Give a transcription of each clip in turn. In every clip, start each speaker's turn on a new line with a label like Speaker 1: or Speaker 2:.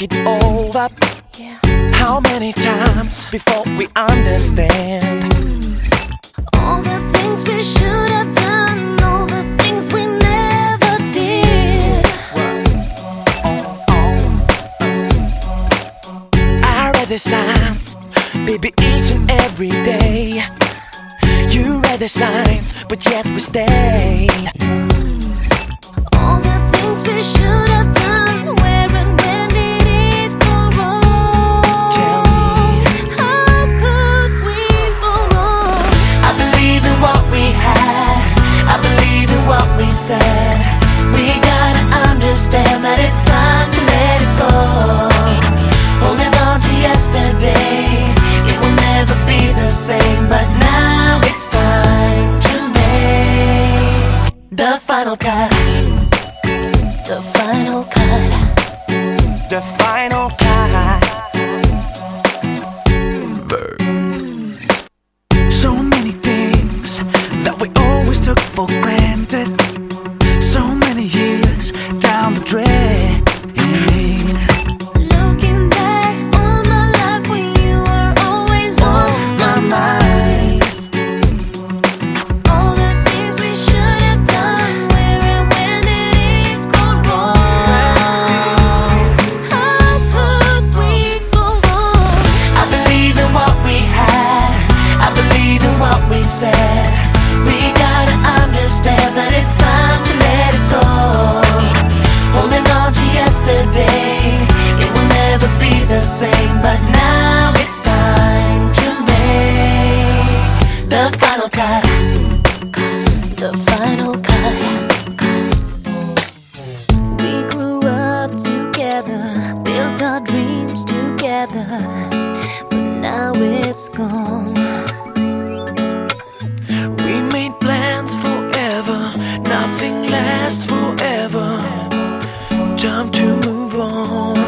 Speaker 1: it over. How many times before we understand
Speaker 2: all the things we should have done, all the things we never did?
Speaker 1: I read the signs, baby, each and every day. You read the signs, but yet we stayed.
Speaker 2: All the things we should have done, where and when did it go wrong?
Speaker 1: Tell me,
Speaker 2: how could we go wrong?
Speaker 1: I believe in what we had, I believe in what we said. We gotta understand that it's time to let it go. Holding on to yesterday, it will never be the same. But now it's time to make the final cut.
Speaker 2: The final cut.
Speaker 1: The final cut. So many things that we always took for granted. So many years down the drain.
Speaker 2: Looking back on my life when you were always on my mind. All the things we should have done, where and when did it go wrong? How could we go wrong?
Speaker 1: I believe in what we had, I believe in what we said. We gotta understand that it's time to let it go. Holding on to yesterday, it will never be the same. But now it's time to make the final cut.
Speaker 2: The final cut. We grew up together, built our dreams together, but now it's gone.
Speaker 1: We made plans forever, nothing lasts forever. Time to move on.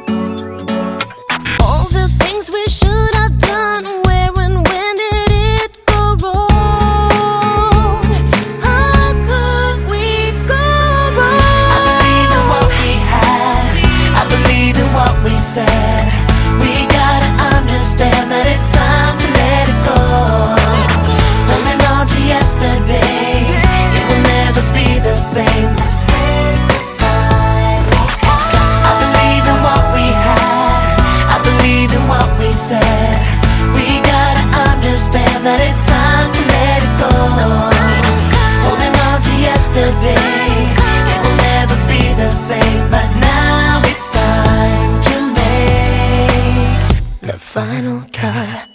Speaker 2: All the things we should have done, where and when did it go wrong? How could we go wrong?
Speaker 1: I believe in what we had, I believe in what we said. We gotta understand that it's time to let it go. Holding on to yesterday, it will never be the same. Let's make the final cut. I believe in what we had, I believe in what we said. We gotta understand that it's time to let it go. Holding on to yesterday, it will never be the same. But now it's time to make
Speaker 2: The final cut.